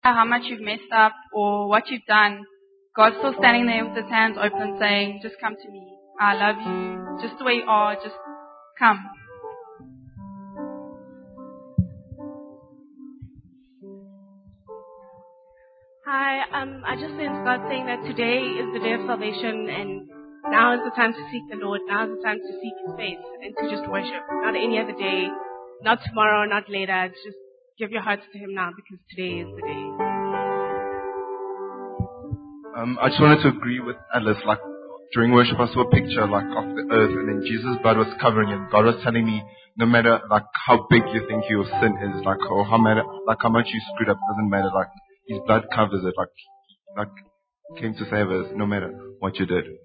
how much you've messed up or what you've done, God's still standing there with his hands open saying, just come to me. I love you. Just the way you are, just come. Hi, I just sense God saying that today is the day of salvation and now is the time to seek the Lord. Now is the time to seek His face and to just worship. Not any other day, not tomorrow, not later. Just give your hearts to Him now because today is the day. I just wanted to agree with Alice. Like during worship, I saw a picture like of the earth, and then Jesus' blood was covering it. God was telling me, no matter like how big you think your sin is, like or how much you screwed up, doesn't matter. Like His blood covers it. Like came to save us, no matter what you did.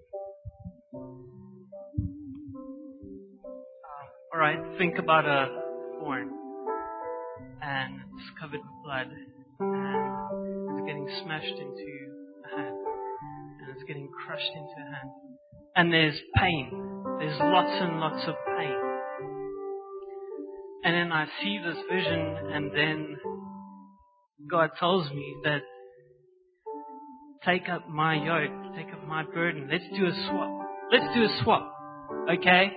Alright, think about a thorn and it's covered with blood and it's getting smashed into a hand and it's getting crushed into a hand and there's pain. There's lots and lots of pain. And then I see this vision and then God tells me that take up my yoke, take up my burden. Let's do a swap. Okay?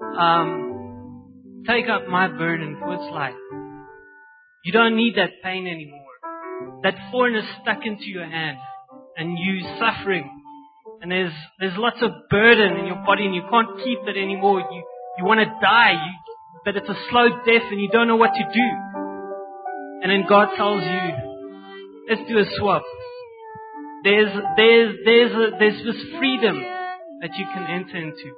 Take up my burden for its life. You don't need that pain anymore. That thorn is stuck into your hand and you're suffering. And there's lots of burden in your body and you can't keep it anymore. You want to die, but it's a slow death and you don't know what to do. And then God tells you, let's do a swap. There's this freedom that you can enter into.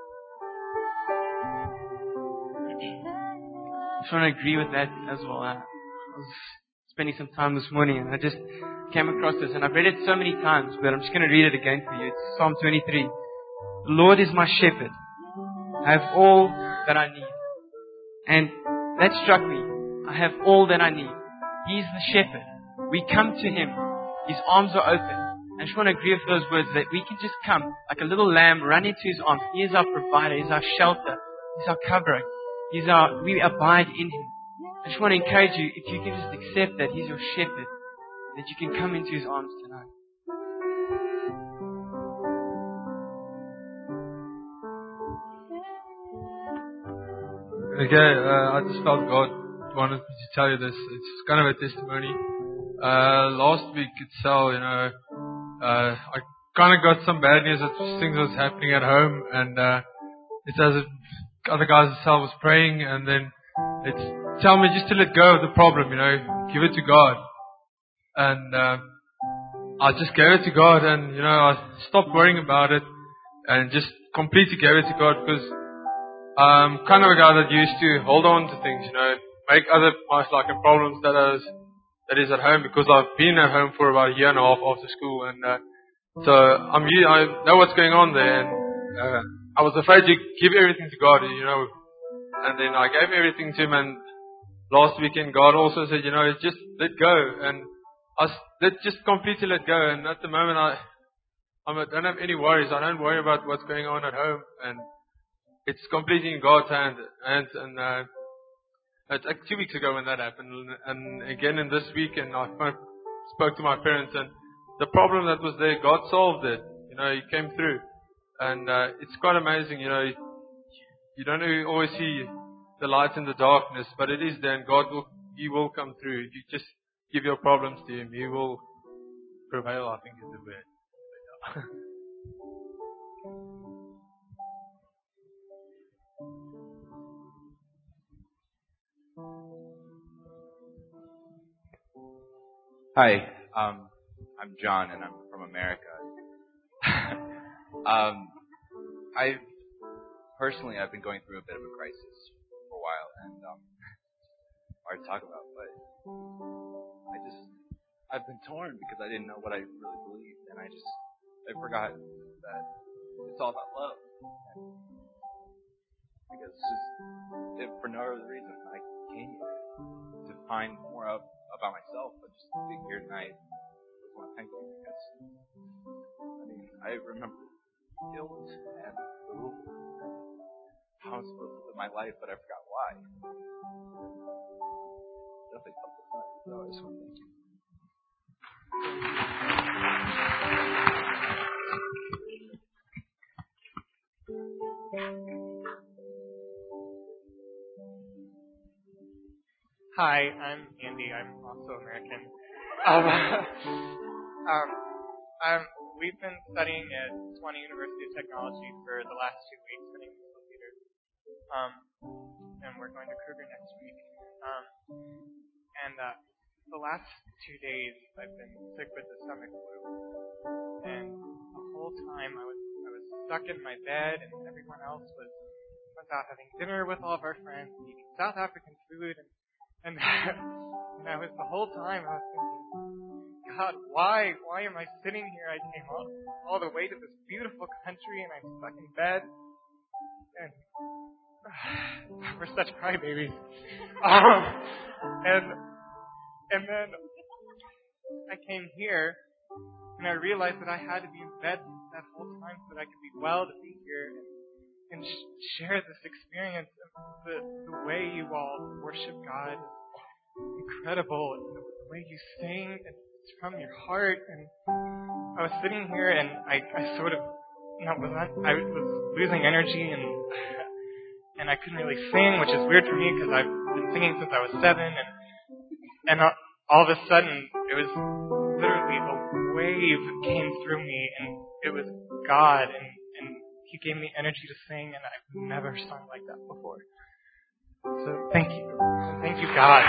I just want to agree with that as well. I was spending some time this morning and I just came across this and I've read it so many times, but I'm just going to read it again for you. It's Psalm 23. The Lord is my shepherd. I have all that I need. And that struck me. I have all that I need. He's the shepherd. We come to Him. His arms are open. I just want to agree with those words that we can just come like a little lamb, run into His arms. He is our provider. He's our shelter. He's our covering. We abide in Him. I just want to encourage you, if you can just accept that He's your shepherd, that you can come into His arms tonight. Okay, I just felt God wanted me to tell you this. It's kind of a testimony. Last week itself, I kind of got some bad news that things was happening at home, and it's as if other guys itself was praying, and then it's tell me just to let go of the problem, give it to God. And I just gave it to God, and I stopped worrying about it, and just completely gave it to God because I'm kind of a guy that used to hold on to things, make other problems that is at home because I've been at home for about a year and a half after school, and so I know what's going on there, and I was afraid to give everything to God, and then I gave everything to Him, and last weekend God also said, just let go, and let's just completely let go, and at the moment I don't have any worries. I don't worry about what's going on at home, and it's completely in God's hand. And it's like 2 weeks ago when that happened, and again in this week, and I spoke to my parents, and the problem that was there, God solved it. He came through, and it's quite amazing. You don't always see the light in the darkness, but it is there, and He will come through. If you just give your problems to Him, He will prevail, I think is the word. Hi, I'm John, and I'm from America. I've been going through a bit of a crisis for a while, and hard to talk about, but I've been torn because I didn't know what I really believed, and I forgot that it's all about love. Because if for no other reason, I came here to find more out about myself, but just being here tonight, I just want to thank you because I remember guilt and the rules and how I'm supposed to live my life, but I forgot why. Definitely felt this night, so I just want to thank you. Hi, I'm Andy. I'm also American. We've been studying at Sewanee University of Technology for the last 2 weeks, studying computer. And we're going to Kruger next week. The last 2 days, I've been sick with the stomach flu, and the whole time I was stuck in my bed, and everyone else was out having dinner with all of our friends, eating South African food, and I was the whole time I was thinking, God, why am I sitting here? I came all the way to this beautiful country, and I'm stuck in bed, and we're such crybabies. And then I came here, and I realized that I had to be in bed that whole time so that I could be well to be here and share this experience. The way you all worship God is incredible. The way you sing, it's from your heart. And I was sitting here, and I sort of, I was losing energy, and I couldn't really sing, which is weird for me because I've been singing since I was 7, and all of a sudden, it was literally a wave came through me, and it was God, and He gave me energy to sing, and I've never sung like that before. So thank you. Thank you, God.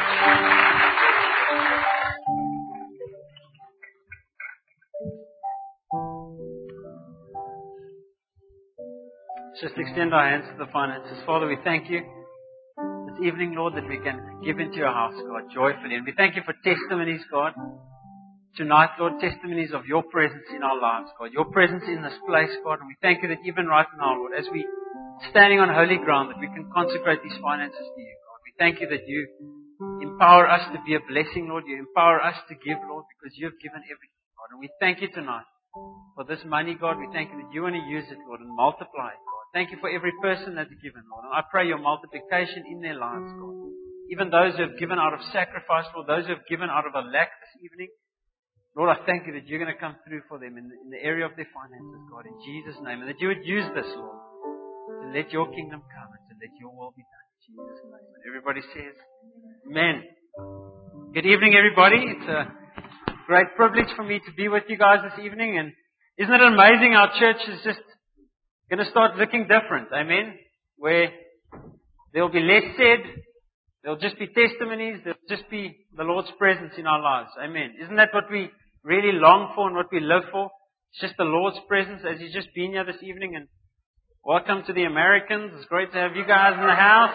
Just extend our hands to the finances. Father, we thank you this evening, Lord, that we can give into your house, God, joyfully. And we thank you for testimonies, God. Tonight, Lord, testimonies of your presence in our lives, God. Your presence in this place, God. And we thank you that even right now, Lord, as we standing on holy ground, that we can consecrate these finances to you, God. We thank you that you empower us to be a blessing, Lord. You empower us to give, Lord, because you have given everything, God. And we thank you tonight for this money, God. We thank you that you want to use it, Lord, and multiply it, God. Thank you for every person that's given, Lord. And I pray your multiplication in their lives, God. Even those who have given out of sacrifice, Lord, those who have given out of a lack this evening, Lord, I thank you that you're going to come through for them in the area of their finances, God, in Jesus' name. And that you would use this, Lord, to let your kingdom come and to let your will be done in Jesus' name. And everybody says, Amen. Good evening, everybody. It's a great privilege for me to be with you guys this evening. And isn't it amazing our church is just going to start looking different, amen? Where there will be less said, there will just be testimonies, there will just be the Lord's presence in our lives, amen. Isn't that what we really long for and what we live for? It's just the Lord's presence as He's just been here this evening. And welcome to the Americans. It's great to have you guys in the house.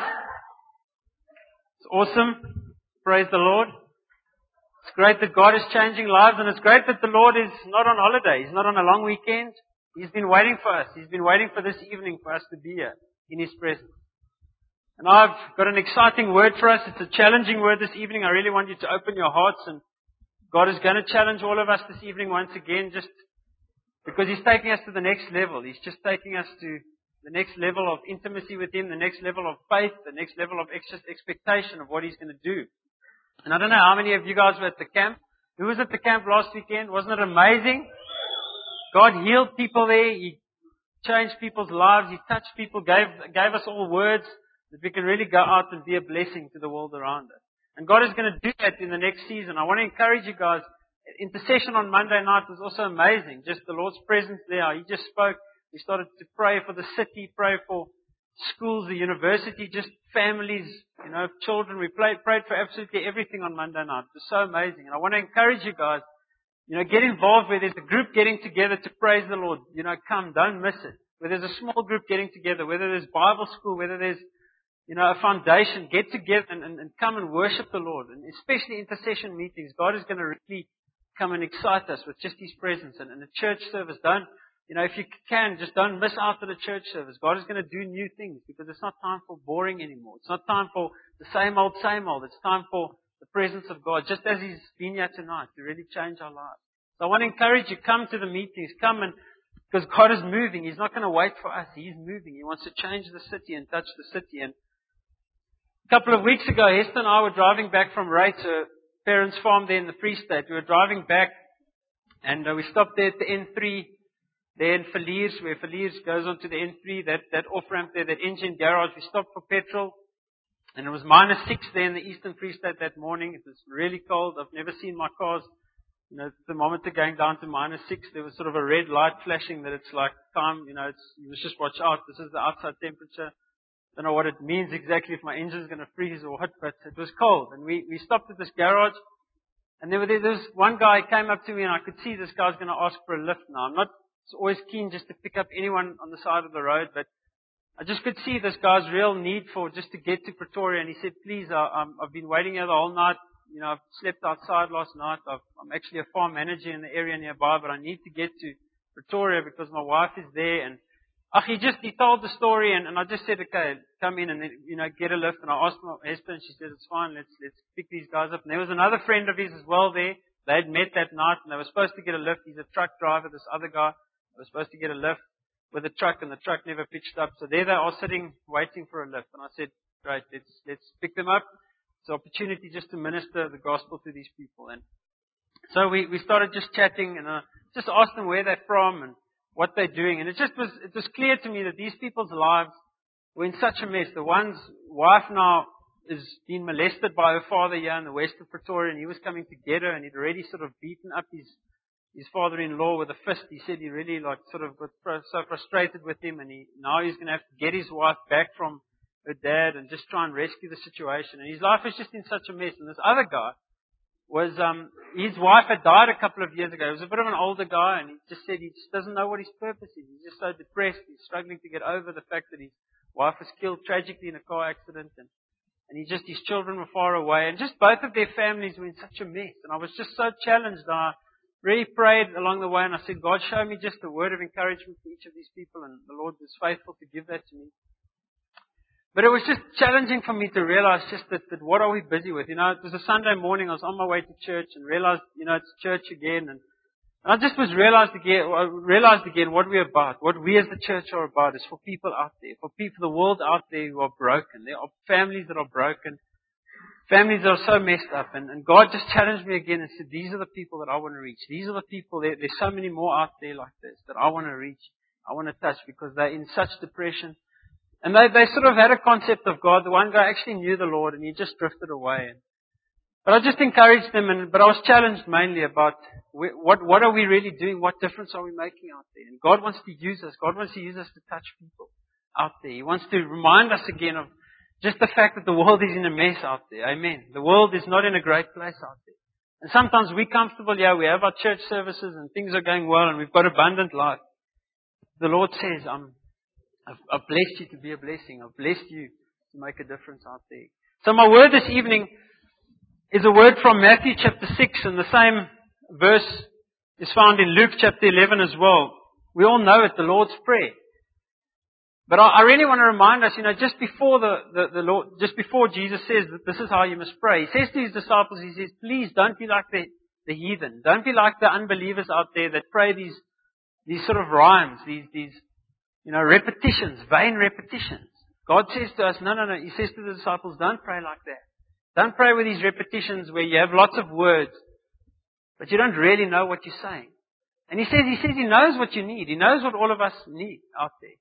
It's awesome. Praise the Lord. It's great that God is changing lives, and it's great that the Lord is not on holiday. He's not on a long weekend. He's been waiting for us. He's been waiting for this evening for us to be here in His presence. And I've got an exciting word for us. It's a challenging word this evening. I really want you to open your hearts, and God is going to challenge all of us this evening once again, just because He's taking us to the next level. He's just taking us to the next level of intimacy with Him, the next level of faith, the next level of expectation of what He's going to do. And I don't know how many of you guys were at the camp. Who was at the camp last weekend? Wasn't it amazing? God healed people there. He changed people's lives. He touched people, gave us all words that we can really go out and be a blessing to the world around us. And God is going to do that in the next season. I want to encourage you guys. Intercession on Monday night was also amazing. Just the Lord's presence there. He just spoke. We started to pray for the city, pray for schools, the university, just families, children. We prayed for absolutely everything on Monday night. It was so amazing. And I want to encourage you guys, get involved where there's a group getting together to praise the Lord. Come, don't miss it. Where there's a small group getting together, whether there's Bible school, whether there's, a foundation, get together and come and worship the Lord. And especially intercession meetings. God is going to really come and excite us with just His presence. And the church service, if you can, just don't miss out on the church service. God is going to do new things because it's not time for boring anymore. It's not time for the same old, same old. It's time for the presence of God, just as He's been here tonight, to really change our lives. So I want to encourage you, come to the meetings, because God is moving. He's not going to wait for us. He's moving. He wants to change the city and touch the city. And a couple of weeks ago, Hester and I were driving back from Ray to parents' farm there in the Free State. We were driving back, and we stopped there at the N3, there in Villiers, where Villiers goes onto the N3, that off-ramp there, that engine garage. We stopped for petrol. And it was -6 there in the Eastern Free State that morning. It was really cold. I've never seen my cars, the thermometer going down to -6. There was sort of a red light flashing that it's like time, you must just watch out. This is the outside temperature. Don't know what it means exactly if my engine's going to freeze or what, but it was cold. And we stopped at this garage, and there was one guy came up to me, and I could see this guy's going to ask for a lift now. I'm not always keen just to pick up anyone on the side of the road, but I just could see this guy's real need for just to get to Pretoria. And he said, please, I've been waiting here the whole night. I've slept outside last night. I'm actually a farm manager in the area nearby, but I need to get to Pretoria because my wife is there. And he told the story, and I just said, okay, come in and then, get a lift. And I asked my Esther, and she said, it's fine. Let's pick these guys up. And there was another friend of his as well there. They had met that night, and they were supposed to get a lift. He's a truck driver, this other guy. They were supposed to get a lift with a truck, and the truck never pitched up. So there they are sitting, waiting for a lift. And I said, great, let's pick them up. It's an opportunity just to minister the gospel to these people. And so we started just chatting, and I just asked them where they're from and what they're doing. And it was clear to me that these people's lives were in such a mess. The one's wife now is being molested by her father here in the west of Pretoria, and he was coming to get her, and he'd already sort of beaten up his father-in-law with a fist. He said he really got so frustrated with him, and now he's going to have to get his wife back from her dad and just try and rescue the situation. And his life is just in such a mess. And this other guy was, his wife had died a couple of years ago. He was a bit of an older guy, and he just said he just doesn't know what his purpose is. He's just so depressed. He's struggling to get over the fact that his wife was killed tragically in a car accident, and his children were far away, and just both of their families were in such a mess. And I was just so challenged. I really prayed along the way, and I said, God, show me just a word of encouragement for each of these people, and the Lord was faithful to give that to me. But it was just challenging for me to realize just that what are we busy with? It was a Sunday morning, I was on my way to church and realized, it's church again, and I just realized again what we're about. What we as the church are about is for people out there, for people, the world out there who are broken. There are families that are broken. Families that are so messed up. And God just challenged me again and said, these are the people that I want to reach. These are the people, there's so many more out there like this that I want to reach. I want to touch because they're in such depression. And they sort of had a concept of God. The one guy actually knew the Lord, and he just drifted away. But I just encouraged them, but I was challenged mainly about what are we really doing? What difference are we making out there? And God wants to use us. God wants to use us to touch people out there. He wants to remind us again of just the fact that the world is in a mess out there. Amen. The world is not in a great place out there. And sometimes we're comfortable, we have our church services and things are going well and we've got abundant life. The Lord says, I've blessed you to be a blessing. I've blessed you to make a difference out there. So my word this evening is a word from Matthew chapter 6, and the same verse is found in Luke chapter 11 as well. We all know it, the Lord's Prayer. But I really want to remind us, just before the Lord, just before Jesus says that this is how you must pray, He says to His disciples, He says, please don't be like the heathen. Don't be like the unbelievers out there that pray these sort of rhymes, these repetitions, vain repetitions. God says to us, no. He says to the disciples, don't pray like that. Don't pray with these repetitions where you have lots of words, but you don't really know what you're saying. And He says He knows what you need. He knows what all of us need out there.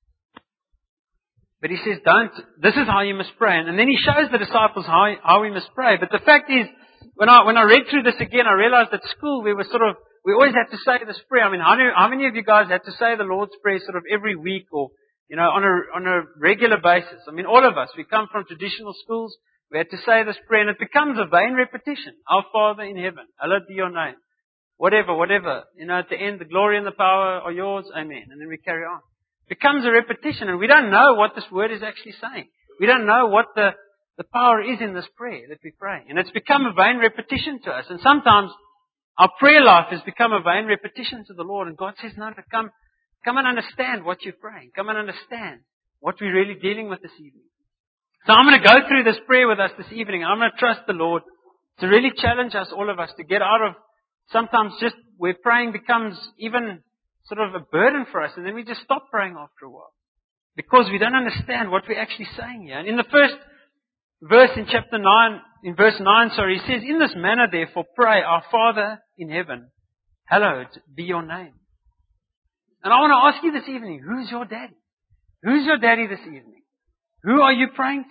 But He says, this is how you must pray. And then He shows the disciples how we must pray. But the fact is, when I read through this again, I realized at school we always had to say this prayer. I mean, how many of you guys had to say the Lord's Prayer sort of every week or, on a regular basis? I mean, all of us, we come from traditional schools. We had to say this prayer, and it becomes a vain repetition. Our Father in heaven, hallowed be your name. Whatever. At the end, the glory and the power are yours. Amen. And then we carry on. It becomes a repetition, and we don't know what this word is actually saying. We don't know what the power is in this prayer that we pray. And it's become a vain repetition to us. And sometimes our prayer life has become a vain repetition to the Lord. And God says, no, come and understand what you're praying. Come and understand what we're really dealing with this evening. So I'm going to go through this prayer with us this evening. I'm going to trust the Lord to really challenge us, all of us, to get out of sometimes just where praying becomes even sort of a burden for us, and then we just stop praying after a while because we don't understand what we're actually saying here. And in the first verse in chapter 9, in verse 9, he says, in this manner therefore pray, our Father in heaven, hallowed be your name. And I want to ask you this evening, who's your daddy? Who's your daddy this evening? Who are you praying to?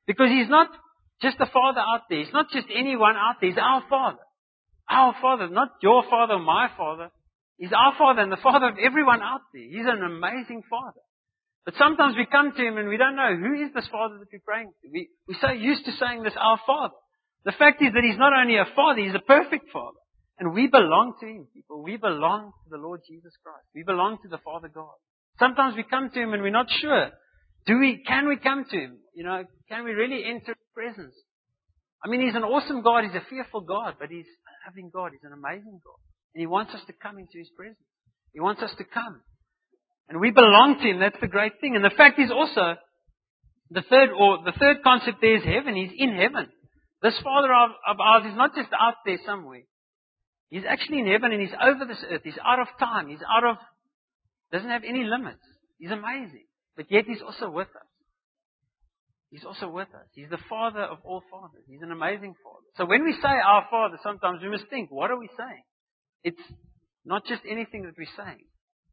Because He's not just a Father out there. He's not just anyone out there. He's our Father. Our Father, not your Father or my Father. He's our Father and the Father of everyone out there. He's an amazing Father. But sometimes we come to Him and we don't know, who is this Father that we're praying to? We're so used to saying this, our Father. The fact is that He's not only a Father, He's a perfect Father. And we belong to Him, people. We belong to the Lord Jesus Christ. We belong to the Father God. Sometimes we come to Him and we're not sure. Can we come to Him? Can we really enter His presence? I mean, He's an awesome God. He's a fearful God, but He's a loving God. He's an amazing God. And He wants us to come into His presence. He wants us to come. And we belong to Him. That's the great thing. And the fact is also, the third concept there is heaven. He's in heaven. This Father of ours is not just out there somewhere. He's actually in heaven and He's over this earth. He's out of time. Doesn't have any limits. He's amazing. But yet He's also with us. He's also with us. He's the Father of all fathers. He's an amazing Father. So when we say our Father, sometimes we must think, what are we saying? It's not just anything that we're saying.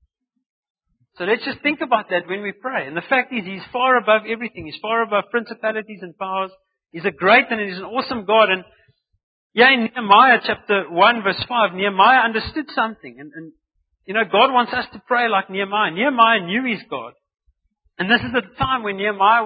So let's just think about that when we pray. And the fact is, He's far above everything. He's far above principalities and powers. He's a great and He's an awesome God. And in Nehemiah chapter 1 verse 5, Nehemiah understood something. And God wants us to pray like Nehemiah. Nehemiah knew his God. And this is the time when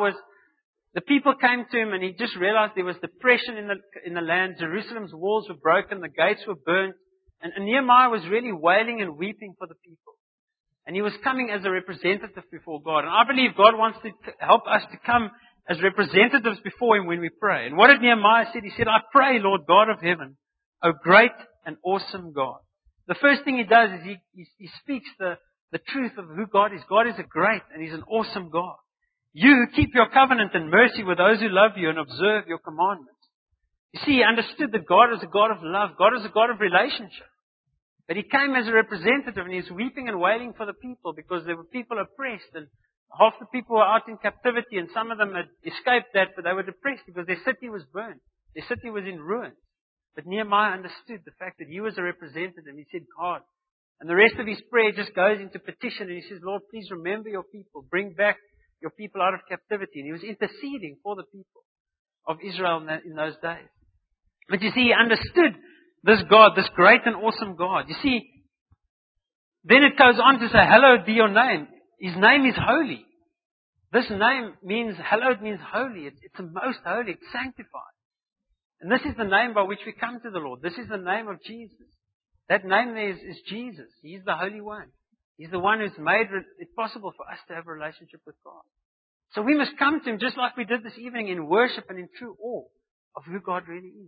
the people came to him and he just realized there was depression in the land. Jerusalem's walls were broken. The gates were burnt. And Nehemiah was really wailing and weeping for the people. And he was coming as a representative before God. And I believe God wants to help us to come as representatives before Him when we pray. And what did Nehemiah say? He said, I pray, Lord God of heaven, O great and awesome God. The first thing he does is he speaks the truth of who God is. God is a great and He's an awesome God. You who keep your covenant and mercy with those who love you and observe your commandments. You see, he understood that God is a God of love. God is a God of relationship. But He came as a representative and He's weeping and wailing for the people because there were people oppressed and half the people were out in captivity and some of them had escaped that, but they were depressed because their city was burned. Their city was in ruins. But Nehemiah understood the fact that he was a representative. He said, God. And the rest of his prayer just goes into petition and he says, Lord, please remember your people. Bring back your people out of captivity. And he was interceding for the people of Israel in those days. But you see, he understood this God, this great and awesome God. You see, then it goes on to say, hallowed be your name. His name is holy. This name means, hallowed means holy. It's the most holy. It's sanctified. And this is the name by which we come to the Lord. This is the name of Jesus. That name there is Jesus. He's the Holy One. He's the one who's made it possible for us to have a relationship with God. So we must come to Him just like we did this evening in worship and in true awe of who God really is.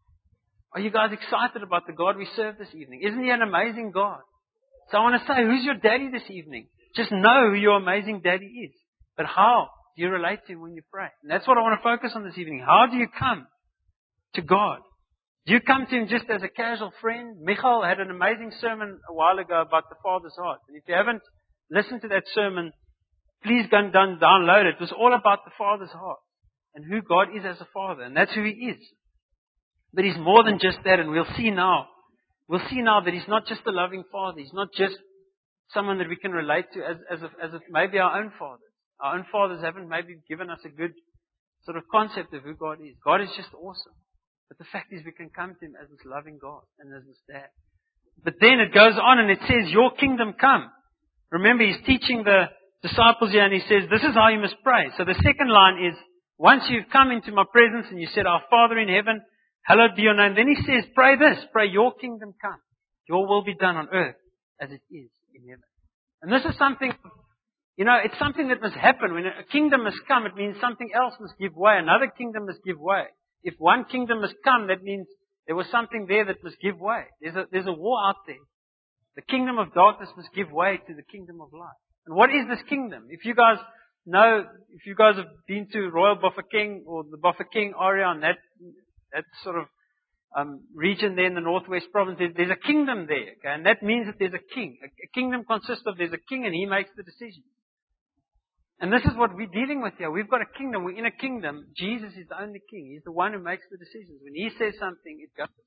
Are you guys excited about the God we serve this evening? Isn't He an amazing God? So I want to say, who's your daddy this evening? Just know who your amazing daddy is. But how do you relate to Him when you pray? And that's what I want to focus on this evening. How do you come to God? Do you come to Him just as a casual friend? Michael had an amazing sermon a while ago about the Father's heart. And if you haven't listened to that sermon, please go and download it. It was all about the Father's heart and who God is as a Father. And that's who He is. But He's more than just that, and we'll see now that He's not just a loving Father. He's not just someone that we can relate to as if maybe our own fathers. Our own fathers haven't maybe given us a good sort of concept of who God is. God is just awesome. But the fact is we can come to Him as this loving God and as this dad. But then it goes on and it says, your kingdom come. Remember, He's teaching the disciples here and He says, this is how you must pray. So the second line is, once you've come into my presence and you said, our Father in heaven, hallowed be your name. Then He says, pray this, pray your kingdom come. Your will be done on earth as it is in heaven. And this is something, it's something that must happen. When a kingdom must come, it means something else must give way. Another kingdom must give way. If one kingdom must come, that means there was something there that must give way. There's a war out there. The kingdom of darkness must give way to the kingdom of light. And what is this kingdom? If you guys have been to Royal Bafokeng or the Bafokeng area and that sort of region there in the northwest province, there's a kingdom there. Okay? And that means that there's a king. A kingdom consists of there's a king and he makes the decisions. And this is what we're dealing with here. We've got a kingdom. We're in a kingdom. Jesus is the only king. He's the one who makes the decisions. When He says something, it goes.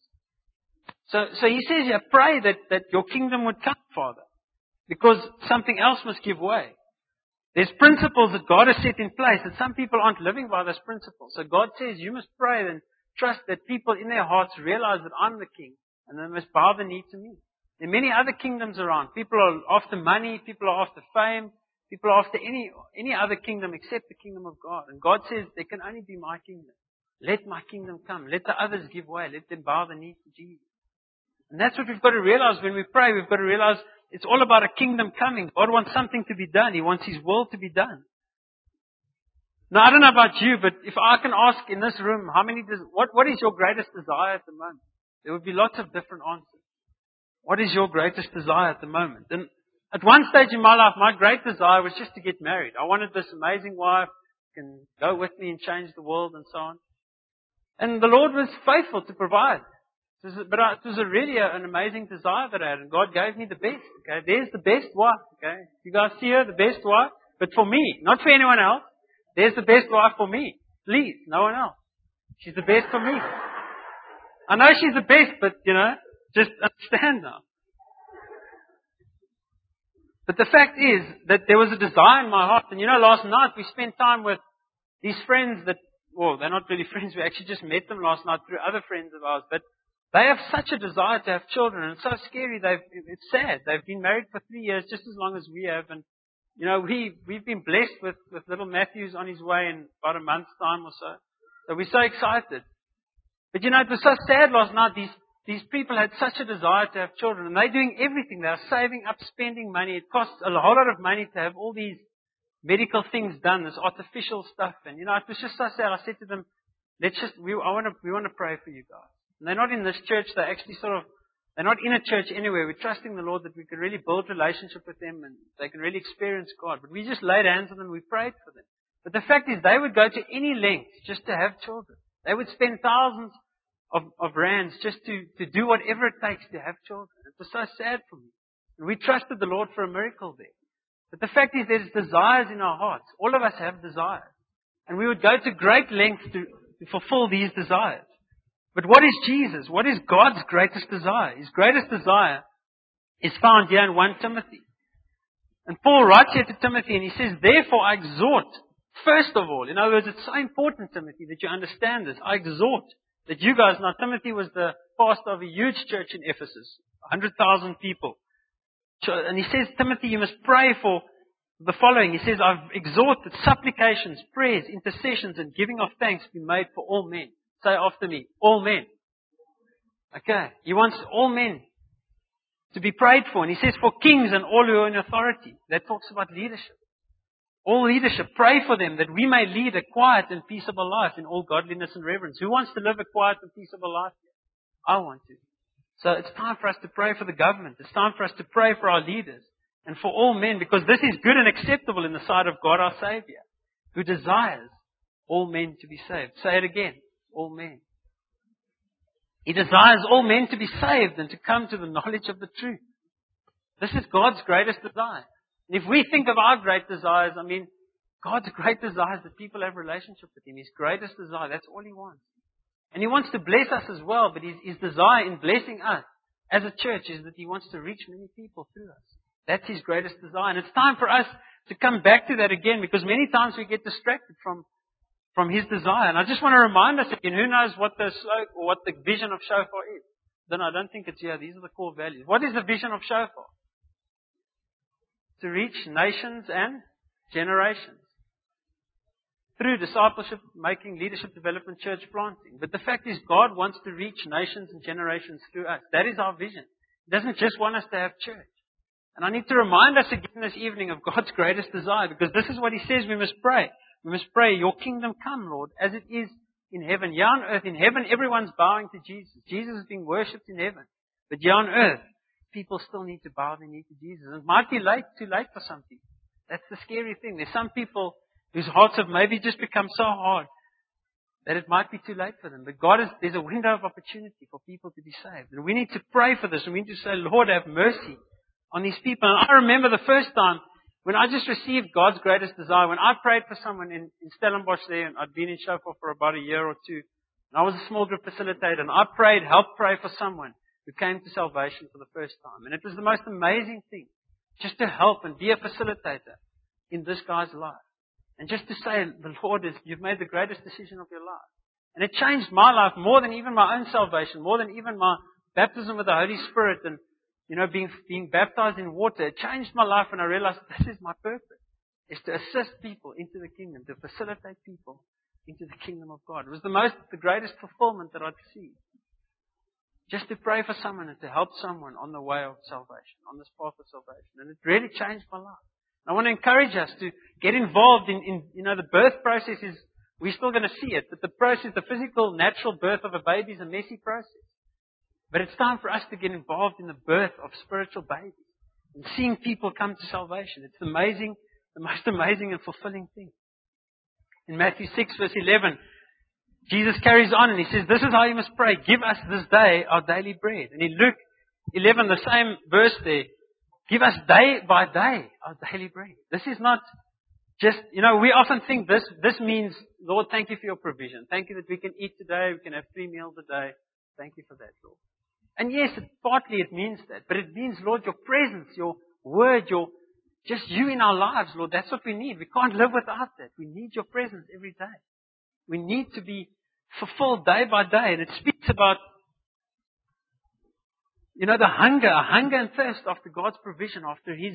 So He says here, pray that your kingdom would come, Father. Because something else must give way. There's principles that God has set in place that some people aren't living by those principles. So God says you must pray and trust that people in their hearts realize that I'm the king and they must bow the knee to me. There are many other kingdoms around. People are after money, people are after fame, people are after any other kingdom except the kingdom of God. And God says there can only be my kingdom. Let my kingdom come. Let the others give way. Let them bow the knee to Jesus. And that's what we've got to realize when we pray. We've got to realize it's all about a kingdom coming. God wants something to be done. He wants His will to be done. Now, I don't know about you, but if I can ask in this room, what is your greatest desire at the moment? There would be lots of different answers. What is your greatest desire at the moment? And at one stage in my life, my great desire was just to get married. I wanted this amazing wife who can go with me and change the world and so on. And the Lord was faithful to provide. It was really an amazing desire that I had, and God gave me the best. Okay, there's the best wife. Okay, you guys see her, the best wife, but for me, not for anyone else. There's the best wife for me. Please, no one else. She's the best for me. I know she's the best, but just understand now. But the fact is that there was a desire in my heart, and last night we spent time with these friends that, well, they're not really friends. We actually just met them last night through other friends of ours, but they have such a desire to have children, and it's so scary. It's sad. They've been married for 3 years, just as long as we have, and we've been blessed with little Matthew's on his way in about a month's time or so. So we're so excited. But it was so sad last night. These people had such a desire to have children, and they're doing everything. They're saving up, spending money. It costs a whole lot of money to have all these medical things done, this artificial stuff, and it was just so sad. I said to them, we want to pray for you guys. And they're not in this church. They're actually they're not in a church anywhere. We're trusting the Lord that we can really build relationship with them and they can really experience God. But we just laid hands on them and we prayed for them. But the fact is they would go to any length just to have children. They would spend thousands of rands just to do whatever it takes to have children. It was so sad for me. And we trusted the Lord for a miracle there. But the fact is there's desires in our hearts. All of us have desires. And we would go to great lengths to fulfill these desires. But what is Jesus? What is God's greatest desire? His greatest desire is found here in 1 Timothy. And Paul writes here to Timothy and he says, therefore I exhort, first of all, in other words, it's so important, Timothy, that you understand this. I exhort that you guys, now Timothy was the pastor of a huge church in Ephesus, 100,000 people. And he says, Timothy, you must pray for the following. He says, I exhort that supplications, prayers, intercessions, and giving of thanks be made for all men. Say after me, all men. Okay. He wants all men to be prayed for. And he says for kings and all who are in authority. That talks about leadership. All leadership. Pray for them that we may lead a quiet and peaceable life in all godliness and reverence. Who wants to live a quiet and peaceable life? I want to. So it's time for us to pray for the government. It's time for us to pray for our leaders and for all men, because this is good and acceptable in the sight of God our Savior, who desires all men to be saved. Say it again. All men. He desires all men to be saved and to come to the knowledge of the truth. This is God's greatest desire. And if we think of our great desires, God's great desire is that people have a relationship with Him. His greatest desire, that's all He wants. And He wants to bless us as well, but His desire in blessing us as a church is that He wants to reach many people through us. That's His greatest desire. And it's time for us to come back to that again, because many times we get distracted from His desire. And I just want to remind us again, who knows what the slogan or what the vision of Shofar is? Then I don't think it's here. These are the core values. What is the vision of Shofar? To reach nations and generations. Through discipleship, making, leadership development, church planting. But the fact is God wants to reach nations and generations through us. That is our vision. He doesn't just want us to have church. And I need to remind us again this evening of God's greatest desire, because this is what He says we must pray. We must pray, your kingdom come, Lord, as it is in heaven. Here on earth, in heaven, everyone's bowing to Jesus. Jesus is being worshipped in heaven. But here on earth, people still need to bow their knee to Jesus. And it might be too late for some people. That's the scary thing. There's some people whose hearts have maybe just become so hard that it might be too late for them. But there's a window of opportunity for people to be saved. And we need to pray for this. And we need to say, Lord, have mercy on these people. And I remember the first time when I just received God's greatest desire, when I prayed for someone in Stellenbosch there, and I'd been in Shofar for about a year or two, and I was a small group facilitator, and I helped pray for someone who came to salvation for the first time. And it was the most amazing thing, just to help and be a facilitator in this guy's life. And just to say, the Lord you've made the greatest decision of your life. And it changed my life more than even my own salvation, more than even my baptism with the Holy Spirit and, being baptized in water. It changed my life when I realized this is my purpose, is to assist people into the kingdom, to facilitate people into the kingdom of God. It was the greatest fulfillment that I'd see. Just to pray for someone and to help someone on the way of salvation, on this path of salvation. And it really changed my life. I want to encourage us to get involved in the birth process is, we're still going to see it, but the process, the physical, natural birth of a baby is a messy process. But it's time for us to get involved in the birth of spiritual babies and seeing people come to salvation. It's amazing, the most amazing and fulfilling thing. In Matthew 6 verse 11, Jesus carries on and he says, this is how you must pray. Give us this day our daily bread. And in Luke 11, the same verse there, give us day by day our daily bread. This is not just, we often think this means, Lord, thank you for your provision. Thank you that we can eat today, we can have 3 meals a day. Thank you for that, Lord. And yes, partly it means that, but it means, Lord, your presence, your word, just you in our lives, Lord. That's what we need. We can't live without that. We need your presence every day. We need to be fulfilled day by day. And it speaks about, the hunger and thirst after God's provision, after His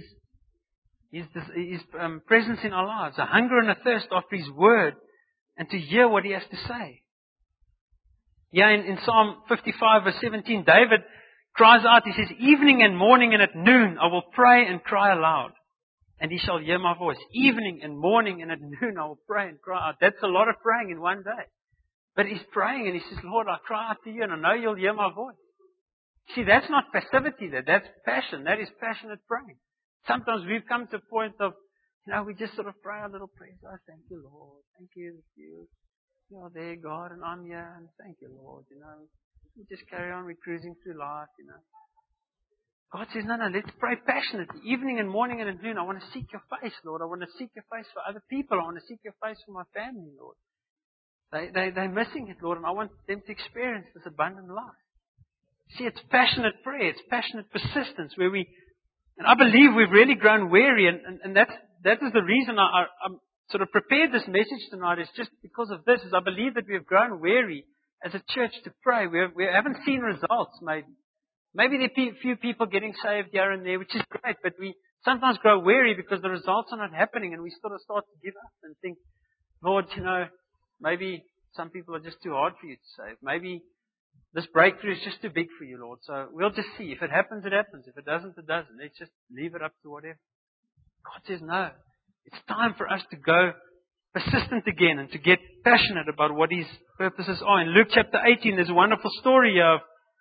presence in our lives. A hunger and a thirst after His word and to hear what He has to say. Yeah, in Psalm 55 verse 17, David cries out, he says, evening and morning and at noon I will pray and cry aloud, and He shall hear my voice. Evening and morning and at noon I will pray and cry out. That's a lot of praying in one day. But he's praying and he says, Lord, I cry out to you and I know you'll hear my voice. See, that's not passivity there. That's passion. That is passionate praying. Sometimes we've come to a point of, we just sort of pray our little prayers. Oh, thank you, Lord. Thank you. You're there, God, and I'm here. And thank you, Lord. We just carry on. We're cruising through life, God says, no, let's pray passionately. Evening and morning and at noon, I want to seek your face, Lord. I want to seek your face for other people. I want to seek your face for my family, Lord. They're missing it, Lord, and I want them to experience this abundant life. See, it's passionate prayer. It's passionate persistence and I believe we've really grown weary, and that is the reason I'm sort of prepared this message tonight, is just because of this, is I believe that we have grown weary as a church to pray. We haven't seen results, maybe. Maybe there are a few people getting saved here and there, which is great, but we sometimes grow weary because the results are not happening, and we sort of start to give up and think, Lord, maybe some people are just too hard for you to save. Maybe this breakthrough is just too big for you, Lord. So we'll just see. If it happens, it happens. If it doesn't, it doesn't. Let's just leave it up to whatever. God says, no. It's time for us to go persistent again and to get passionate about what His purposes are. In Luke chapter 18, there's a wonderful story of,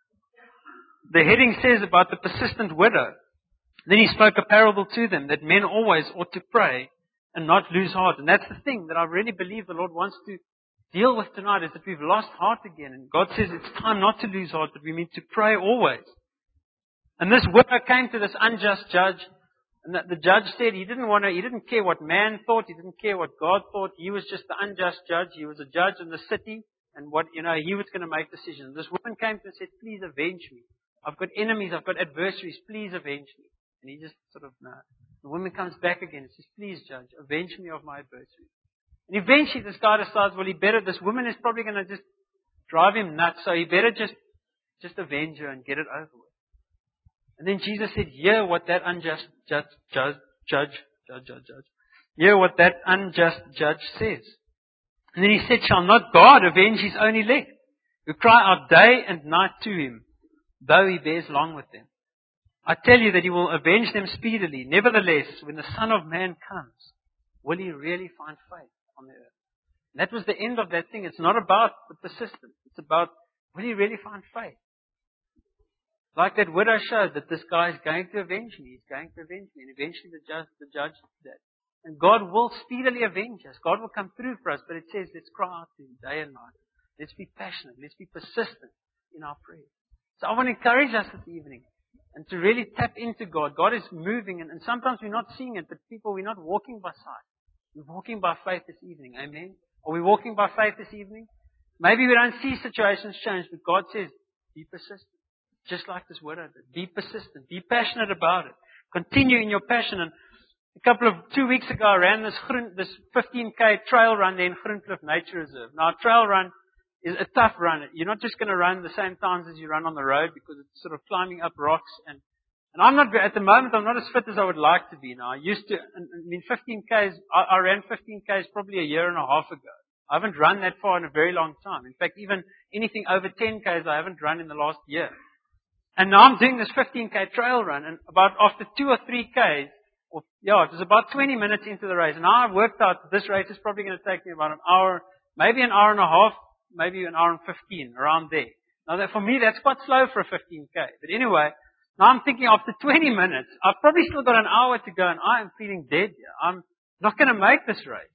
the heading says about the persistent widow. Then He spoke a parable to them that men always ought to pray and not lose heart. And that's the thing that I really believe the Lord wants to deal with tonight, is that we've lost heart again. And God says it's time not to lose heart, but we need to pray always. And this widow came to this unjust judge, and the judge said he didn't care what man thought, he didn't care what God thought. He was just the unjust judge. He was a judge in the city, and he was going to make decisions. This woman came to him and said, please avenge me. I've got enemies, I've got adversaries, please avenge me. And he just sort of, no. The woman comes back again and says, please judge, avenge me of my adversaries. And eventually this guy decides, this woman is probably going to just drive him nuts, so he better just avenge her and get it over with. And then Jesus said, hear what that unjust judge says. And then He said, shall not God avenge His own elect, who cry out day and night to Him, though He bears long with them? I tell you that He will avenge them speedily. Nevertheless, when the Son of Man comes, will He really find faith on the earth? And that was the end of that thing. It's not about the persistence. It's about, will He really find faith? Like that widow showed, that this guy is going to avenge me. He's going to avenge me. And eventually the judge did that. And God will speedily avenge us. God will come through for us. But it says, let's cry out to Him day and night. Let's be passionate. Let's be persistent in our prayer. So I want to encourage us this evening, and to really tap into God. God is moving, and sometimes we're not seeing it, but we're not walking by sight. We're walking by faith this evening. Amen? Are we walking by faith this evening? Maybe we don't see situations change, but God says, be persistent. Just like this widow did. Be persistent. Be passionate about it. Continue in your passion. And 2 weeks ago, I ran this 15K trail run there in Groencliff Nature Reserve. Now, a trail run is a tough run. You're not just going to run the same times as you run on the road because it's sort of climbing up rocks. And I'm not, at the moment, I'm not as fit as I would like to be now. I used to, 15Ks, I ran 15Ks probably a year and a half ago. I haven't run that far in a very long time. In fact, even anything over 10Ks I haven't run in the last year. And now I'm doing this 15K trail run, and after 2 or 3Ks, it was about 20 minutes into the race. And now I've worked out that this race is probably going to take me about an hour, maybe an hour and a half, maybe an hour and 15, around there. Now for me, that's quite slow for a 15K. But anyway, now I'm thinking after 20 minutes, I've probably still got an hour to go, and I am feeling dead here. I'm not going to make this race.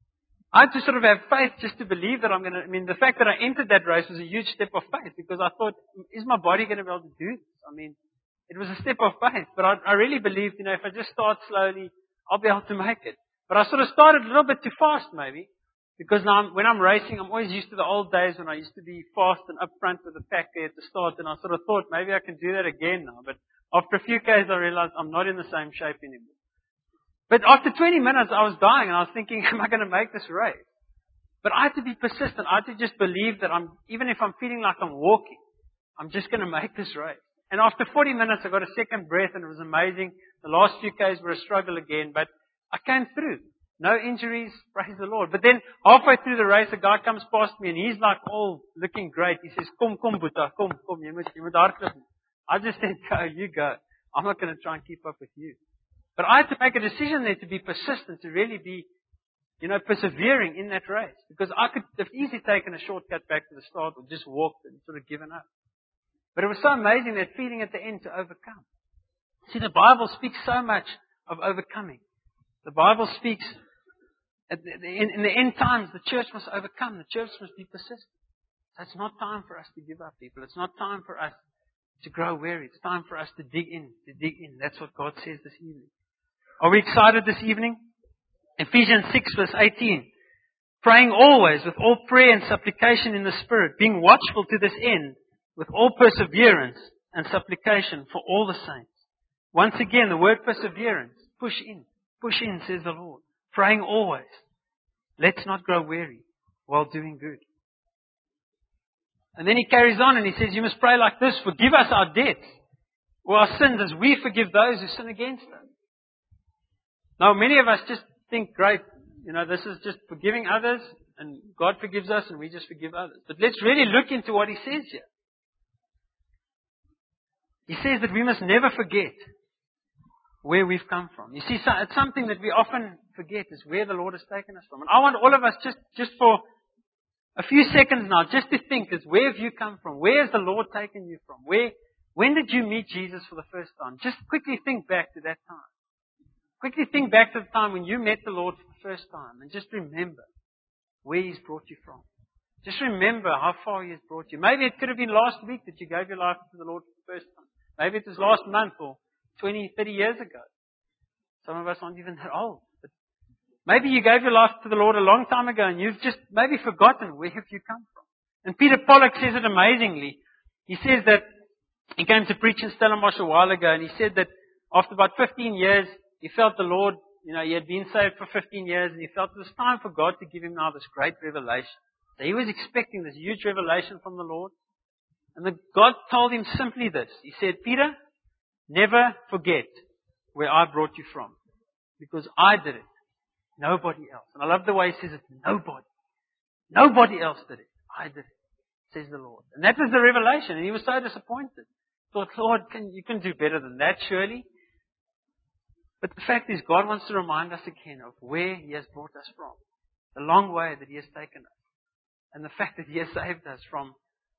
I had to sort of have faith just to believe that the fact that I entered that race was a huge step of faith, because I thought, is my body going to be able to do this? It was a step of faith, but I really believed, if I just start slowly, I'll be able to make it. But I sort of started a little bit too fast, maybe, because now when I'm racing, I'm always used to the old days when I used to be fast and up front with the pack there at the start, and I sort of thought maybe I can do that again now. But after a few Ks, I realized I'm not in the same shape anymore. But after 20 minutes, I was dying, and I was thinking, am I going to make this race? But I had to be persistent. I had to just believe that even if I'm feeling like I'm walking, I'm just going to make this race. And after 40 minutes, I got a second breath, and it was amazing. The last few Ks were a struggle again, but I came through. No injuries, praise the Lord. But then, halfway through the race, a guy comes past me, and he's like all looking great. He says, Kom, Boeta, kom, jy moet hardloop. I just said, go, you go. I'm not going to try and keep up with you. But I had to make a decision there to be persistent, to really be, persevering in that race. Because I could have easily taken a shortcut back to the start or just walked and sort of given up. But it was so amazing, that feeling at the end to overcome. See, the Bible speaks so much of overcoming. The Bible speaks, in the end times, the church must overcome. The church must be persistent. So it's not time for us to give up, people. It's not time for us to grow weary. It's time for us to dig in. That's what God says this evening. Are we excited this evening? Ephesians 6 verse 18. Praying always with all prayer and supplication in the Spirit, being watchful to this end, with all perseverance and supplication for all the saints. Once again, the word perseverance. Push in, says the Lord. Praying always. Let's not grow weary while doing good. And then he carries on and he says, you must pray like this: forgive us our debts or our sins as we forgive those who sin against us. Now, many of us just think, great, this is just forgiving others, and God forgives us, and we just forgive others. But let's really look into what he says here. He says that we must never forget where we've come from. You see, it's something that we often forget, is where the Lord has taken us from. And I want all of us just for a few seconds now, just to think, is where have you come from? Where has the Lord taken you from? When did you meet Jesus for the first time? Just quickly think back to that time. Quickly think back to the time when you met the Lord for the first time, and just remember where He's brought you from. Just remember how far He has brought you. Maybe it could have been last week that you gave your life to the Lord for the first time. Maybe it was last month or 20, 30 years ago. Some of us aren't even that old. But maybe you gave your life to the Lord a long time ago, and you've just maybe forgotten where have you come from. And Peter Pollock says it amazingly. He says that he came to preach in Stellenbosch a while ago, and he said that after about 15 years, he felt the Lord, he had been saved for 15 years, and he felt it was time for God to give him now this great revelation. So he was expecting this huge revelation from the Lord. And God told him simply this. He said, Peter, never forget where I brought you from. Because I did it. Nobody else. And I love the way he says it. Nobody. Nobody else did it. I did it, says the Lord. And that was the revelation. And he was so disappointed. Thought, Lord, you can do better than that, surely. But the fact is, God wants to remind us again of where He has brought us from. The long way that He has taken us. And the fact that He has saved us from,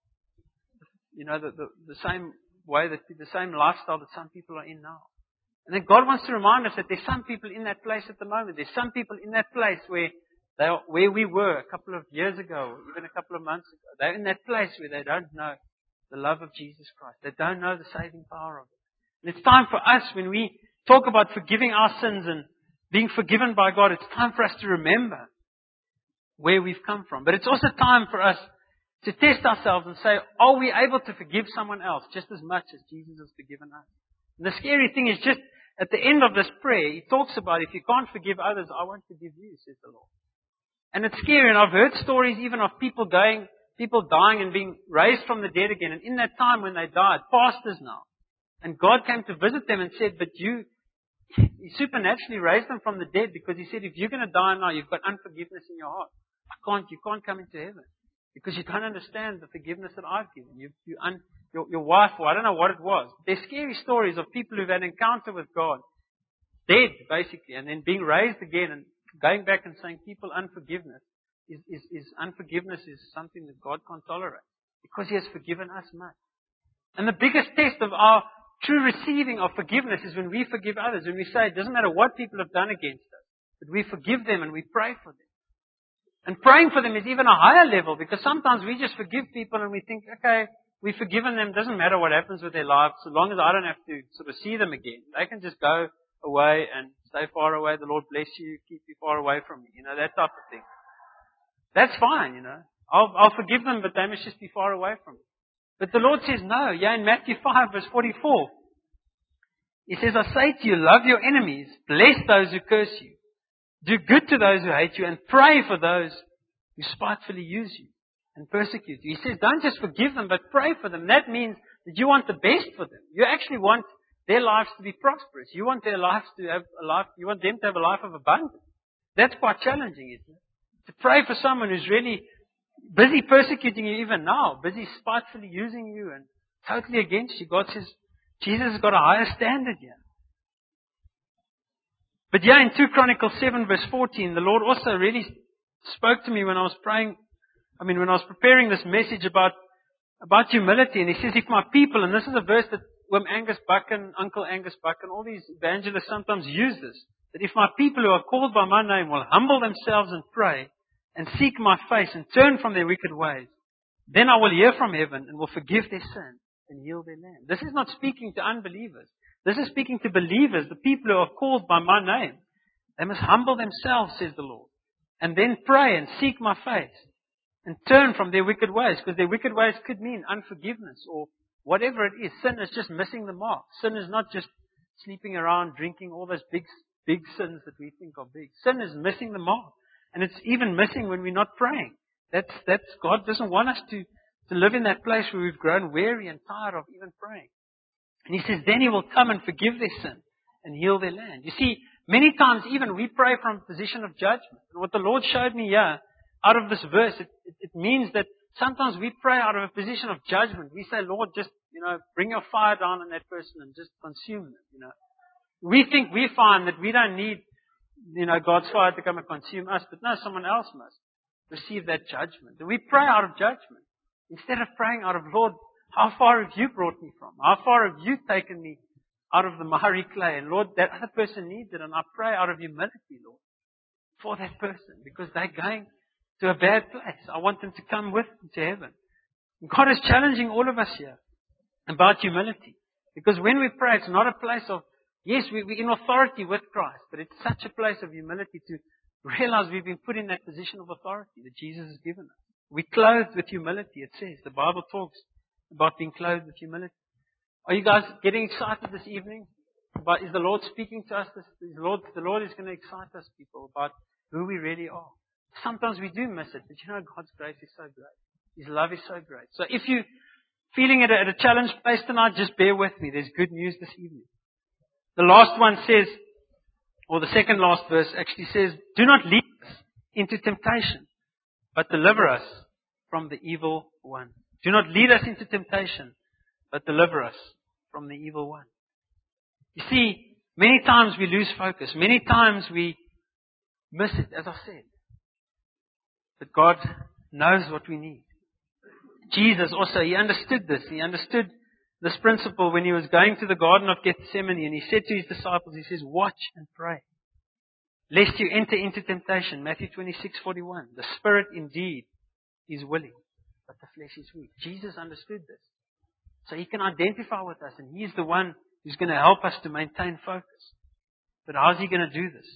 the same way, the same lifestyle that some people are in now. And then God wants to remind us that there's some people in that place at the moment. There's some people in that place where we were a couple of years ago, or even a couple of months ago. They're in that place where they don't know the love of Jesus Christ. They don't know the saving power of it. And it's time for us, when we talk about forgiving our sins and being forgiven by God, it's time for us to remember where we've come from. But it's also time for us to test ourselves and say, are we able to forgive someone else just as much as Jesus has forgiven us? And the scary thing is, just at the end of this prayer, he talks about, if you can't forgive others, I won't forgive you, says the Lord. And it's scary, and I've heard stories even of people dying and being raised from the dead again. And in that time when they died, pastors now, and God came to visit them and said, but He supernaturally raised them from the dead, because He said, if you're going to die now, you've got unforgiveness in your heart. You can't come into heaven. Because you don't understand the forgiveness that I've given. Your wife, or I don't know what it was. There's scary stories of people who've had an encounter with God, dead basically, and then being raised again and going back and saying unforgiveness is something that God can't tolerate. Because He has forgiven us much. And the biggest test of our true receiving of forgiveness is when we forgive others. When we say it doesn't matter what people have done against us, but we forgive them and we pray for them. And praying for them is even a higher level, because sometimes we just forgive people and we think, okay, we've forgiven them, doesn't matter what happens with their lives, so long as I don't have to sort of see them again. They can just go away and stay far away. The Lord bless you, keep you far away from me. That type of thing. That's fine, I'll forgive them, but they must just be far away from me. But the Lord says no. Yeah, in Matthew 5 verse 44, He says, I say to you, love your enemies, bless those who curse you. Do good to those who hate you, and pray for those who spitefully use you and persecute you. He says, don't just forgive them, but pray for them. That means that you want the best for them. You actually want their lives to be prosperous. You want their lives to have a life, you want them to have a life of abundance. That's quite challenging, isn't it? To pray for someone who's really busy persecuting you even now, busy spitefully using you and totally against you. God says, Jesus has got a higher standard here. But yeah, in 2 Chronicles 7 verse 14, the Lord also really spoke to me when I was praying, when I was preparing this message about humility. And He says, if my people, and this is a verse that Uncle Angus Buchan, all these evangelists sometimes use this, that if my people who are called by my name will humble themselves and pray and seek my face and turn from their wicked ways, then I will hear from heaven and will forgive their sin and heal their land. This is not speaking to unbelievers. This is speaking to believers, the people who are called by my name. They must humble themselves, says the Lord, and then pray and seek my face and turn from their wicked ways, because their wicked ways could mean unforgiveness or whatever it is. Sin is just missing the mark. Sin is not just sleeping around, drinking, all those big sins that we think are big. Sin is missing the mark. And it's even missing when we're not praying. That's God doesn't want us to live in that place where we've grown weary and tired of even praying. And He says, then He will come and forgive their sin and heal their land. You see, many times even we pray from a position of judgment. And what the Lord showed me here, out of this verse, it means that sometimes we pray out of a position of judgment. We say, Lord, just, bring your fire down on that person and just consume them, We think we find that we don't need, God's fire to come and consume us, but no, someone else must receive that judgment. And we pray out of judgment instead of praying out of, Lord, how far have you brought me from? How far have you taken me out of the miry clay? And Lord, that other person needs it, and I pray out of humility, Lord, for that person, because they're going to a bad place. I want them to come with me to heaven. And God is challenging all of us here about humility, because when we pray, it's not a place of, yes, we're in authority with Christ, but it's such a place of humility to realize we've been put in that position of authority that Jesus has given us. We're clothed with humility, it says. The Bible talks about being clothed with humility. Are you guys getting excited this evening? Is the Lord speaking to us? The Lord is going to excite us, people, about who we really are. Sometimes we do miss it, but God's grace is so great. His love is so great. So if you're feeling at a challenged place tonight, just bear with me. There's good news this evening. The last one says, or the second last verse actually says, do not lead us into temptation, but deliver us from the evil one. Do not lead us into temptation, but deliver us from the evil one. You see, many times we lose focus. Many times we miss it, as I said. But God knows what we need. Jesus also, He understood this. He understood this principle when He was going to the Garden of Gethsemane, and He said to His disciples, He says, watch and pray, lest you enter into temptation. Matthew 26:41. The spirit indeed is willing, but the flesh is weak. Jesus understood this. So He can identify with us, and He's the one who's going to help us to maintain focus. But how's He going to do this?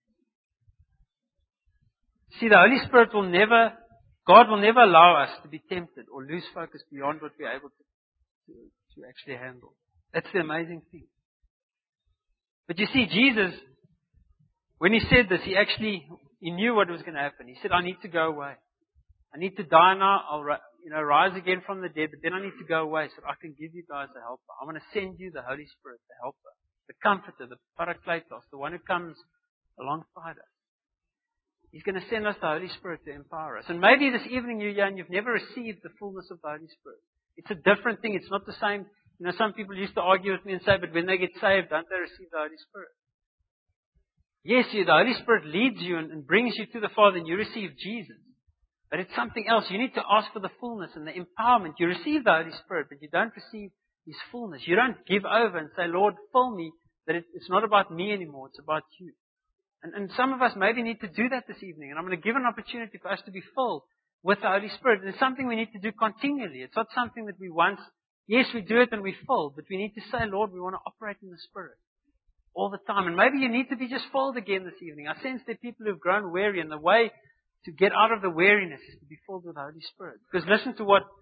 See, the Holy Spirit God will never allow us to be tempted or lose focus beyond what we're able to actually handle. That's the amazing thing. But you see, Jesus, when he said this, he knew what was going to happen. He said, I need to go away. I need to die now. I'll rise again from the dead, but then I need to go away so that I can give you guys a helper. I want to send you the Holy Spirit, the helper, the comforter, the parakletos, the one who comes alongside us. He's going to send us the Holy Spirit to empower us. And maybe this evening you're here and you've never received the fullness of the Holy Spirit. It's a different thing. It's not the same. Some people used to argue with me and say, but when they get saved, don't they receive the Holy Spirit? Yes, the Holy Spirit leads you and brings you to the Father and you receive Jesus. But it's something else. You need to ask for the fullness and the empowerment. You receive the Holy Spirit, but you don't receive His fullness. You don't give over and say, Lord, fill me, that it's not about me anymore, it's about you. And some of us maybe need to do that this evening. And I'm going to give an opportunity for us to be filled with the Holy Spirit. And it's something we need to do continually. It's not something that we once, yes, we do it and we fill, but we need to say, Lord, we want to operate in the Spirit all the time. And maybe you need to be just filled again this evening. I sense there are people who've grown weary, and the way to get out of the weariness is to be filled with the Holy Spirit. Because listen to what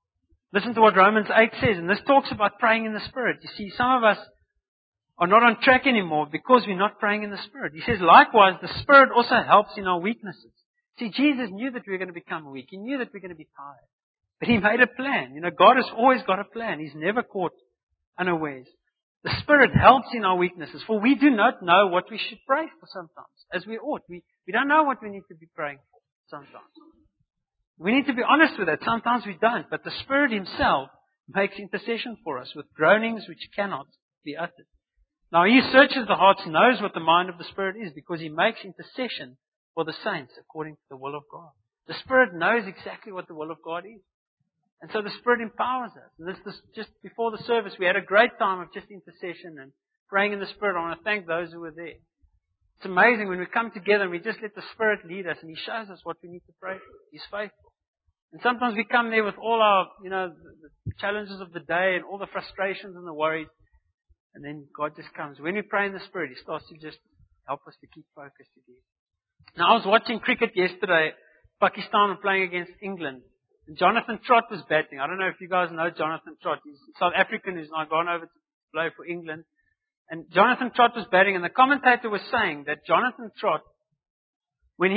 Romans 8 says, and this talks about praying in the Spirit. You see, some of us are not on track anymore because we're not praying in the Spirit. He says, likewise, the Spirit also helps in our weaknesses. See, Jesus knew that we were going to become weak. He knew that we were going to be tired. But He made a plan. God has always got a plan. He's never caught unawares. The Spirit helps in our weaknesses, for we do not know what we should pray for sometimes, as we ought. We don't know what we need to be praying for sometimes. We need to be honest with that. Sometimes we don't. But the Spirit Himself makes intercession for us with groanings which cannot be uttered. Now, He searches the hearts, knows what the mind of the Spirit is, because He makes intercession for the saints according to the will of God. The Spirit knows exactly what the will of God is. And so the Spirit empowers us. And just before the service, we had a great time of just intercession and praying in the Spirit. I want to thank those who were there. It's amazing when we come together and we just let the Spirit lead us, and He shows us what we need to pray for. He's faithful. And sometimes we come there with all our, the challenges of the day and all the frustrations and the worries. And then God just comes. When we pray in the Spirit, He starts to just help us to keep focused again. Now, I was watching cricket yesterday. Pakistan were playing against England. And Jonathan Trott was batting. I don't know if you guys know Jonathan Trott. He's a South African who's now gone over to play for England. And Jonathan Trott was batting, and the commentator was saying that Jonathan Trott, when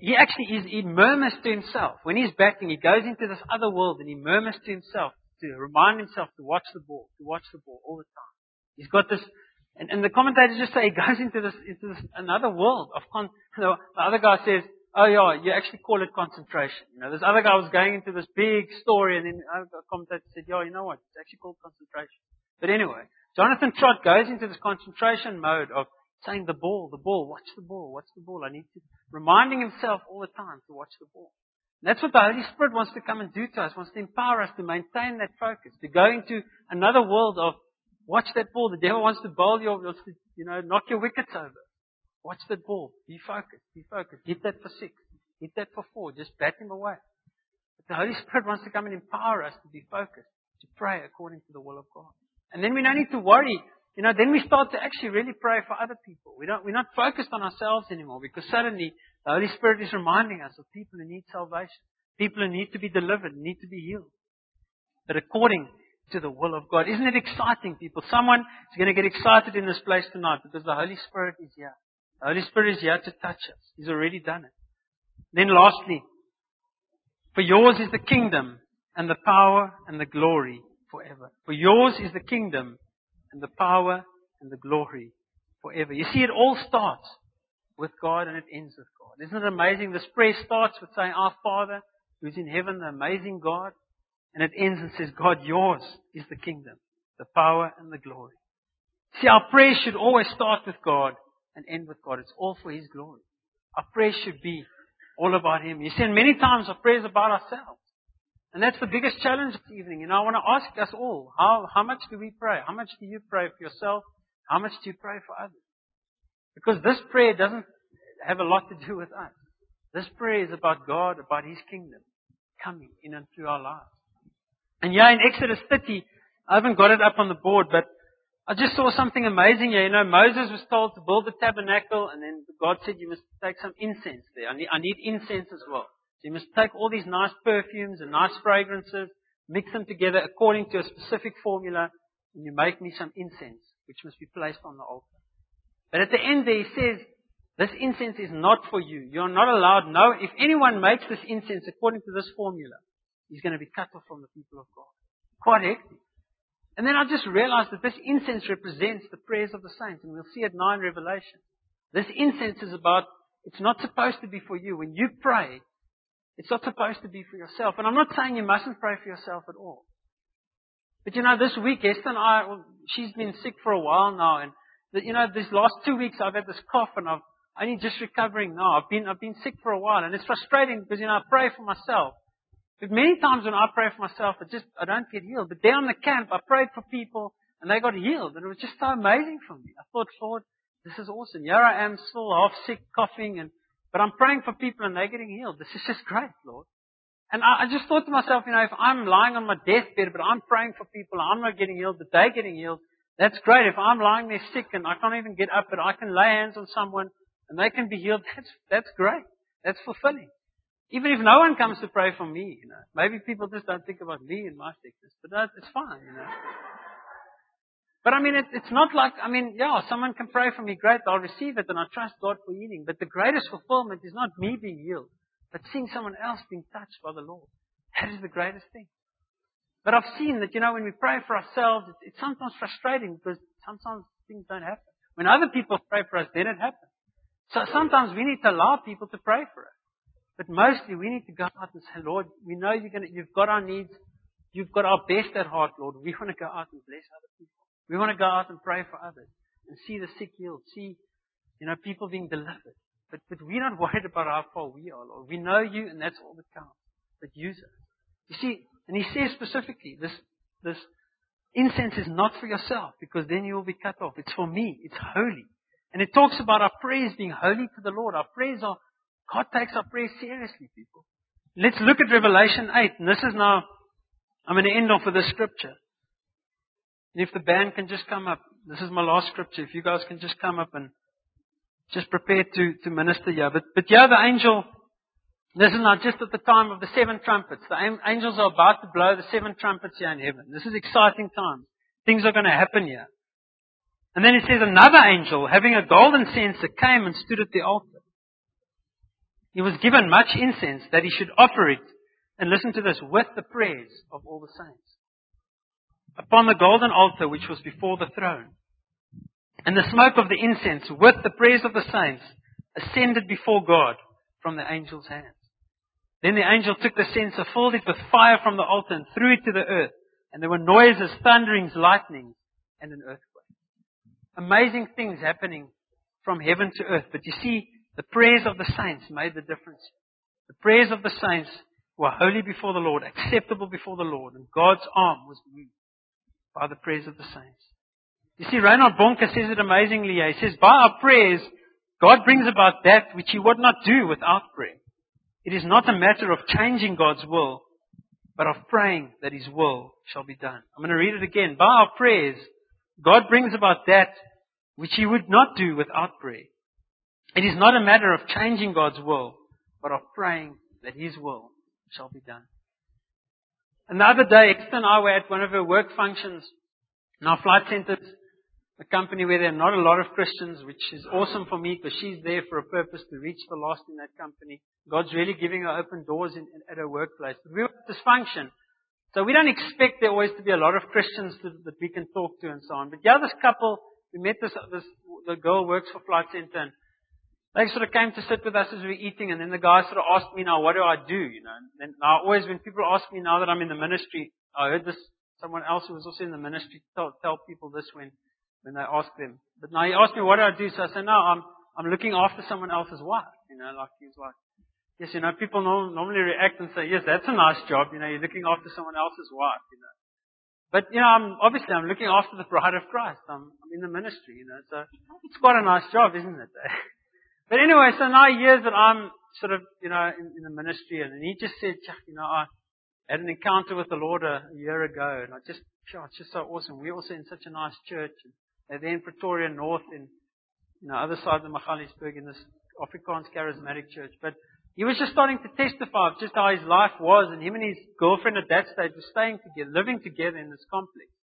he murmurs to himself. When he's batting, he goes into this other world and he murmurs to himself to remind himself to watch the ball all the time. He's got this, and the commentators just say he goes into this another world of the other guy says, oh yeah, you actually call it concentration. This other guy was going into this big story, and then the commentator said, yeah, you know what? It's actually called concentration. But anyway, Jonathan Trott goes into this concentration mode of saying the ball, watch the ball. I need to, reminding himself all the time to watch the ball. And that's what the Holy Spirit wants to come and do to us, wants to empower us to maintain that focus, to go into another world of watch that ball. The devil wants to bowl wants to, knock your wickets over. Watch that ball. Be focused. Hit that for 6. Hit that for 4. Just bat him away. But the Holy Spirit wants to come and empower us to be focused, to pray according to the will of God. And then we don't need to worry. Then we start to actually really pray for other people. We're not focused on ourselves anymore, because suddenly the Holy Spirit is reminding us of people who need salvation, people who need to be delivered, need to be healed. But according to the will of God. Isn't it exciting, people? Someone is going to get excited in this place tonight because the Holy Spirit is here. The Holy Spirit is here to touch us. He's already done it. Then lastly, for yours is the kingdom and the power and the glory forever. For yours is the kingdom and the power and the glory forever. You see, it all starts with God and it ends with God. Isn't it amazing? This prayer starts with saying, Our Father who's in heaven, the amazing God. And it ends and says, God, yours is the kingdom, the power and the glory. See, our prayer should always start with God and end with God. It's all for His glory. Our prayer should be all about Him. You see, and many times our prayer is about ourselves. And that's the biggest challenge this evening. I want to ask us all, how much do we pray? How much do you pray for yourself? How much do you pray for others? Because this prayer doesn't have a lot to do with us. This prayer is about God, about His kingdom coming in and through our lives. And in Exodus 30, I haven't got it up on the board, but I just saw something amazing here. Moses was told to build the tabernacle, and then God said, you must take some incense there. I need incense as well. So you must take all these nice perfumes and nice fragrances, mix them together according to a specific formula, and you make me some incense, which must be placed on the altar. But at the end there he says, this incense is not for you. You're not allowed. No, if anyone makes this incense according to this formula, he's going to be cut off from the people of God. Quite hectic. And then I just realized that this incense represents the prayers of the saints. And we'll see it now in Revelation. This incense is about, it's not supposed to be for you. When you pray, it's not supposed to be for yourself. And I'm not saying you mustn't pray for yourself at all. But this week, Esther and she's been sick for a while now. And, these last 2 weeks I've had this cough and I'm only just recovering now. I've been sick for a while. And it's frustrating because, I pray for myself. But many times when I pray for myself, I don't get healed. But there on the camp, I prayed for people and they got healed. And it was just so amazing for me. I thought, Lord, this is awesome. Here I am still half sick, coughing, but I'm praying for people and they're getting healed. This is just great, Lord. And I just thought to myself, if I'm lying on my deathbed, but I'm praying for people, I'm not getting healed, but they're getting healed, that's great. If I'm lying there sick and I can't even get up, but I can lay hands on someone and they can be healed, that's great. That's fulfilling. Even if no one comes to pray for me, maybe people just don't think about me and my sickness, but it's fine, But it's not like, someone can pray for me, great, I'll receive it and I trust God for healing. But the greatest fulfillment is not me being healed, but seeing someone else being touched by the Lord. That is the greatest thing. But I've seen that, when we pray for ourselves, it's sometimes frustrating because sometimes things don't happen. When other people pray for us, then it happens. So sometimes we need to allow people to pray for us. But mostly we need to go out and say, Lord, we know you've got our needs. You've got our best at heart, Lord. We want to go out and bless other people. We want to go out and pray for others and see the sick healed, see, people being delivered. But we're not worried about how far we are, Lord. We know you and that's all that counts. But use us. You see, and he says specifically, this incense is not for yourself because then you will be cut off. It's for me. It's holy. And it talks about our prayers being holy to the Lord. Our prayers God takes our prayers seriously, people. Let's look at Revelation 8. And this is now, I'm going to end off with this scripture. And if the band can just come up, this is my last scripture. If you guys can just come up and just prepare to minister here. But yeah, the angel, this is now just at the time of the 7 trumpets. The angels are about to blow the 7 trumpets here in heaven. This is exciting times. Things are going to happen here. And then it says another angel, having a golden censer, came and stood at the altar. He was given much incense that he should offer it, and listen to this, with the prayers of all the saints, upon the golden altar which was before the throne. And the smoke of the incense with the prayers of the saints ascended before God from the angel's hands. Then the angel took the censer, filled it with fire from the altar, and threw it to the earth. And there were noises, thunderings, lightnings, and an earthquake. Amazing things happening from heaven to earth. But you see, the prayers of the saints made the difference. The prayers of the saints were holy before the Lord, acceptable before the Lord, and God's arm was moved by the prayers of the saints. You see, Reinhard Bonke says it amazingly. He says, by our prayers, God brings about that which He would not do without prayer. It is not a matter of changing God's will, but of praying that His will shall be done. I'm going to read it again. By our prayers, God brings about that which He would not do without prayer. It is not a matter of changing God's will, but of praying that His will shall be done. And the other day, Esther and I were at one of her work functions in our flight centers, a company where there are not a lot of Christians, which is awesome for me because she's there for a purpose to reach the lost in that company. God's really giving her open doors at her workplace. But we were at this function, so we don't expect there always to be a lot of Christians that we can talk to and so on. But yeah, this couple, we met the girl works for Flight Center, and they sort of came to sit with us as we were eating, and then the guy sort of asked me, now, what do I do? And now always when people ask me now that I'm in the ministry, I heard this, someone else who was also in the ministry tell people this when they ask them. But now he asked me, what do I do? So I said, no, I'm looking after someone else's wife. Like he's like, yes, people normally react and say, yes, that's a nice job. You're looking after someone else's wife, But, I'm looking after the bride of Christ. I'm in the ministry, so it's quite a nice job, isn't it? But anyway, so now years that I'm sort of, in the ministry, and he just said, I had an encounter with the Lord a year ago, and it's just so awesome. We're also in such a nice church, and they're there in Pretoria North, in, other side of the Magaliesburg, in this Afrikaans Charismatic church. But he was just starting to testify of just how his life was, and him and his girlfriend at that stage were staying together, living together in this complex.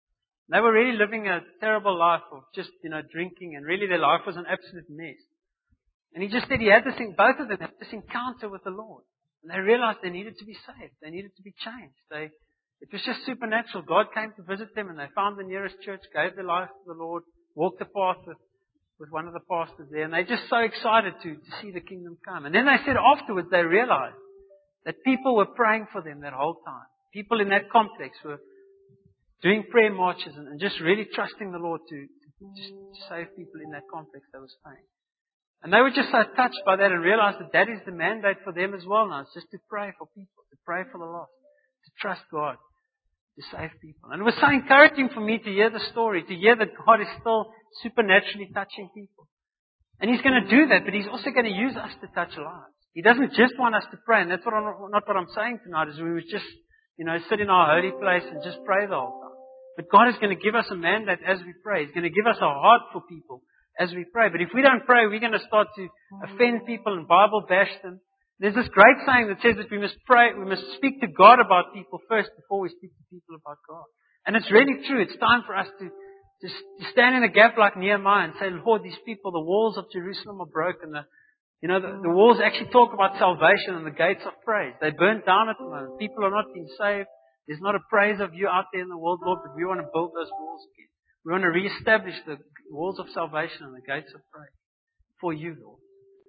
They were really living a terrible life of just, drinking, and really their life was an absolute mess. And he just said he had this thing, both of them had this encounter with the Lord. And they realized they needed to be saved. They needed to be changed. It was just supernatural. God came to visit them, and they found the nearest church, gave their life to the Lord, walked the path with one of the pastors there, and they're just so excited to see the kingdom come. And then they said afterwards they realized that people were praying for them that whole time. People in that complex were doing prayer marches and just really trusting the Lord to just save people in that complex they were staying. And they were just so touched by that and realized that is the mandate for them as well now. It's just to pray for people, to pray for the lost, to trust God, to save people. And it was so encouraging for me to hear the story, to hear that God is still supernaturally touching people. And He's going to do that, but He's also going to use us to touch lives. He doesn't just want us to pray, and that's not what I'm saying tonight, is we would just, sit in our holy place and just pray the whole time. But God is going to give us a mandate as we pray. He's going to give us a heart for people as we pray. But if we don't pray, we're going to start to offend people and Bible bash them. There's this great saying that says that we must pray, we must speak to God about people first before we speak to people about God. And it's really true. It's time for us to stand in the gap like Nehemiah and say, Lord, these people, the walls of Jerusalem are broken. The walls actually talk about salvation and the gates of praise. They burnt down at the moment. People are not being saved. There's not a praise of you out there in the world, Lord, but we want to build those walls again. We want to reestablish the walls of salvation and the gates of praise for you, Lord.